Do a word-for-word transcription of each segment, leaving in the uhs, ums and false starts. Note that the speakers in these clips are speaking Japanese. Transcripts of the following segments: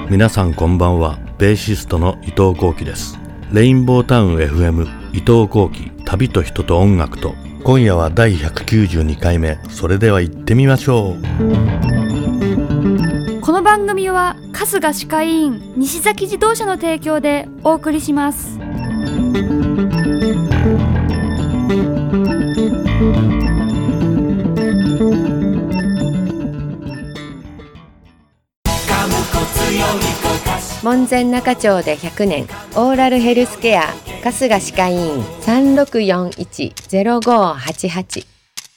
皆さんこんばんは。ベーシストの伊藤幸喜です。レインボータウン エフエム 伊藤幸喜、旅と人と音楽と。今夜はだいひゃくきゅうじゅうにかいめ。それでは行ってみましょう。 この番組は春日歯科医院西崎自動車の提供でお送りします。 門前仲町でひゃくねん、オーラルヘルスケア春日歯科医院 さんろくよんいち ゼロごはちはち。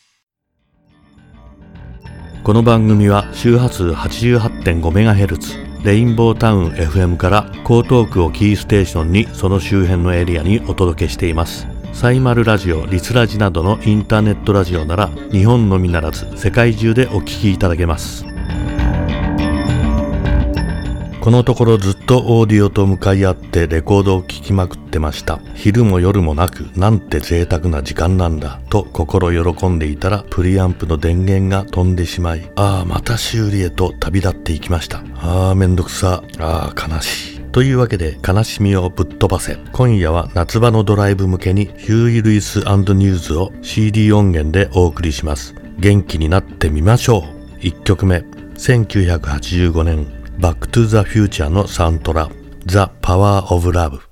この番組は周波数 はちじゅうはちてんごメガヘルツ レインボータウン エフエム から江東区をキーステーションにその周辺のエリアにお届けしています。サイマルラジオ、リスラジなどのインターネットラジオなら日本のみならず世界中でお聞きいただけます。このところずっとオーディオと向かい合ってレコードを聴きまくってました。昼も夜もなく、なんて贅沢な時間なんだと心喜んでいたら、プリアンプの電源が飛んでしまい、ああまた修理へと旅立っていきました。ああめんどくさ、ああ悲しい。というわけで悲しみをぶっ飛ばせ。今夜は夏場のドライブ向けにヒューイ・ルイス&ニューズを シーディー 音源でお送りします。元気になってみましょう。いっきょくめ、せんきゅうひゃくはちじゅうごねんバックトゥザフューチャーのサントラ、ザ・パワー・オブ・ラブ。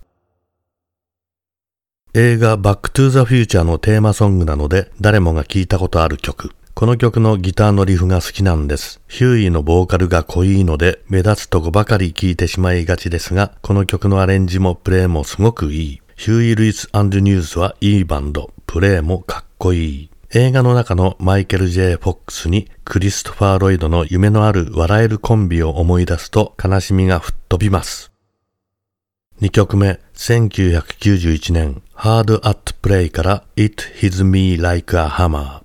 映画バックトゥザフューチャーのテーマソングなので誰もが聞いたことある曲。この曲のギターのリフが好きなんです。ヒューイのボーカルが濃いので目立つとこばかり聞いてしまいがちですが、この曲のアレンジもプレイもすごくいい。ヒューイ・ルイス&ニューズはいいバンド、プレイもかっこいい。映画の中のマイケル・ジェイ・フォックスにクリストファー・ロイドの夢のある笑えるコンビを思い出すと悲しみが吹っ飛びます。にきょくめ、せんきゅうひゃくきゅうじゅういちねん Hard at Play から It Hits Me Like a Hammer。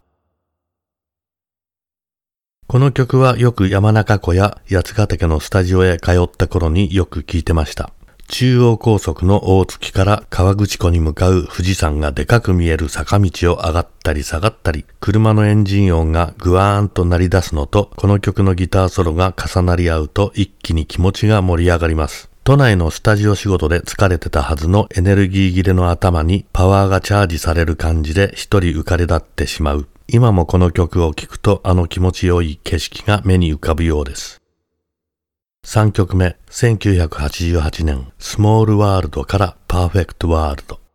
この曲はよく山中湖や八ヶ岳のスタジオへ通った頃によく聴いてました。中央高速の大月から河口湖に向かう富士山がでかく見える坂道を上がったり下がったり、車のエンジン音がグワーンと鳴り出すのと、この曲のギターソロが重なり合うと一気に気持ちが盛り上がります。都内のスタジオ仕事で疲れてたはずのエネルギー切れの頭にパワーがチャージされる感じで一人浮かれ立ってしまう。今もこの曲を聴くとあの気持ちよい景色が目に浮かぶようです。さんきょくめ、せんきゅうひゃくはちじゅうはちねんスモールワールドからパーフェクトワールド。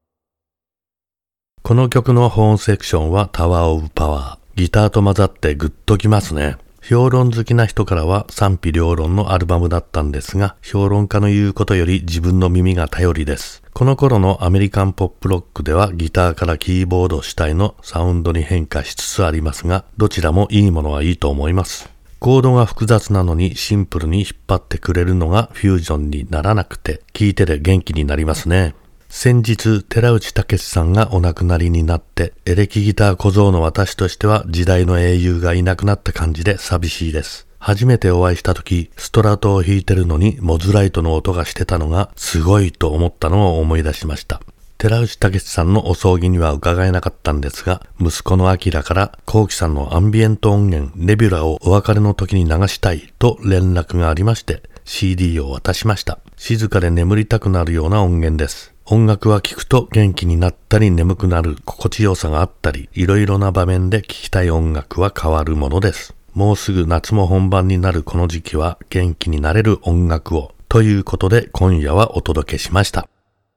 この曲のホーンセクションはタワーオブパワー。ギターと混ざってグッときますね。評論好きな人からは賛否両論のアルバムだったんですが、評論家の言うことより自分の耳が頼りです。この頃のアメリカンポップロックではギターからキーボード主体のサウンドに変化しつつありますが、どちらもいいものはいいと思います。コードが複雑なのにシンプルに引っ張ってくれるのがフュージョンにならなくて、聴いてで元気になりますね。先日、寺内武さんがお亡くなりになって、エレキギター小僧の私としては時代の英雄がいなくなった感じで寂しいです。初めてお会いした時、ストラトを弾いてるのにモズライトの音がしてたのがすごいと思ったのを思い出しました。寺内武さんのお葬儀には伺えなかったんですが、息子のアキラから幸喜さんのアンビエント音源ネビュラをお別れの時に流したいと連絡がありまして、シーディー を渡しました。静かで眠りたくなるような音源です。音楽は聴くと元気になったり眠くなる心地よさがあったり、いろいろな場面で聴きたい音楽は変わるものです。もうすぐ夏も本番になるこの時期は元気になれる音楽をということで今夜はお届けしました。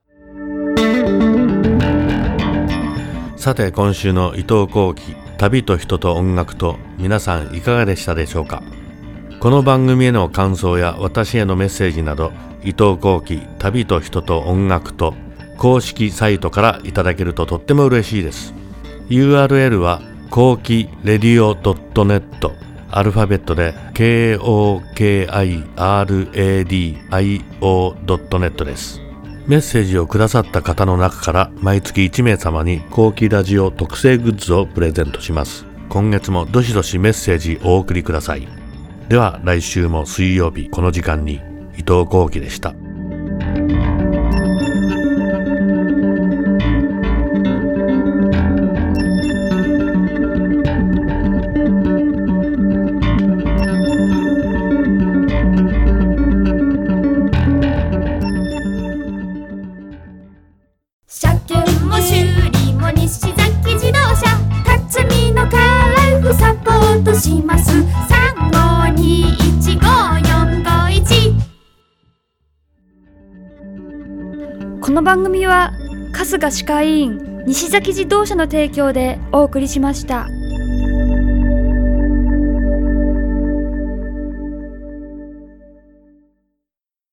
さて今週の伊藤幸喜、旅と人と音楽と、皆さんいかがでしたでしょうか。この番組への感想や私へのメッセージなど、伊藤幸喜、旅と人と音楽と公式サイトからいただけるととっても嬉しいです。 ユーアールエル は幸喜レディオ ドットネット、 アルファベットで ケーオーケーアイアールエーディーアイオー ドットネットです。メッセージをくださった方の中から毎月いちめいさまに幸喜ラジオ特製グッズをプレゼントします。今月もどしどしメッセージお送りください。では来週も水曜日この時間に、伊藤幸喜でした。 この番組は春日歯科医院西崎自動車の提供でお送りしました。